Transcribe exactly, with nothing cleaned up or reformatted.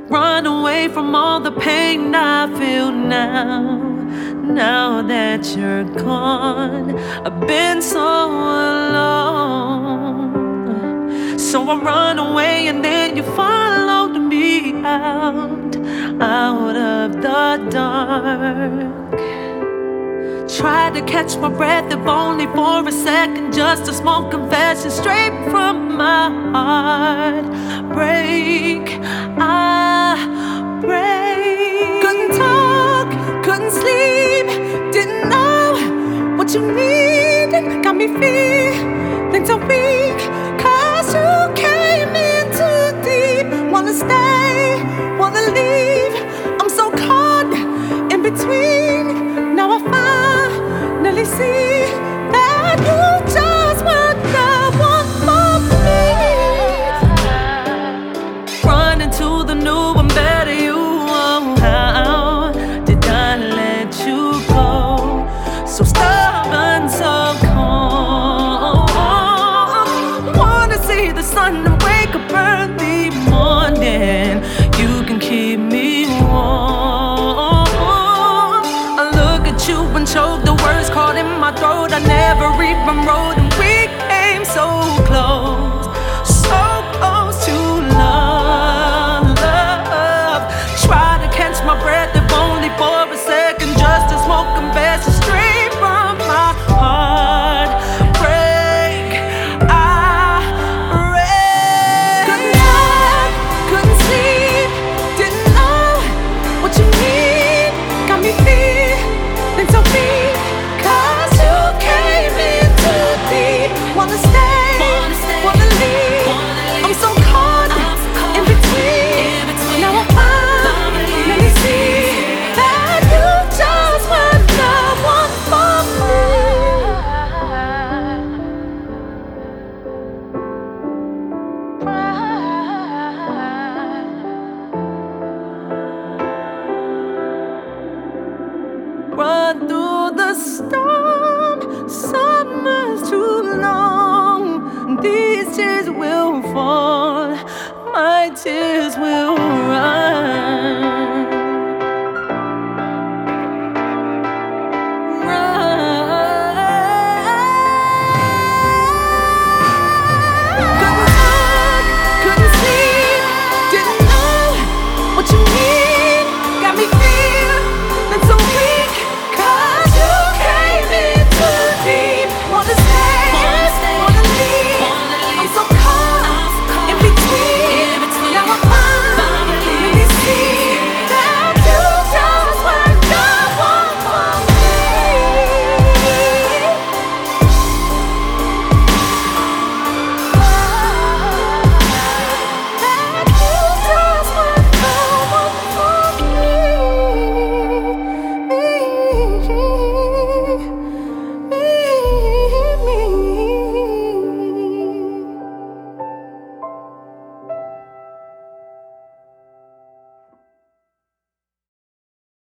Run away from all the pain I feel now. Now that you're gone, I've been so alone. So I run away and then you followed me out, out of the dark. Tried to catch my breath, if only for a second. Just a small confession straight from my heart. Break, I break. Couldn't talk, couldn't sleep. Didn't know what you needed. Got me feeling so weak, 'cause you came in too deep. Wanna stay, wanna leave. I'm so caught in between. Now I finally see that you just weren't the one for me. Running to the new and better you. Oh, how did I let you go? So stubborn, so cold. Wanna see the sun and wake up early morning. You can keep me warm. You and choke, the words caught in my throat. I never even wrote, and we came so close, so close to love, love. Try to catch my breath, if only for a second. Just a small confession straight from my heart. Break, I break. Couldn't laugh, couldn't sleep. Didn't know what you need. Got me feeling so weak, 'cause you came in too deep. Wanna stay, wanna leave. I'm so caught in between. Now I finally see that you just weren't the one for me. Run through the storm, summer's too long. These tears will fall, my tears will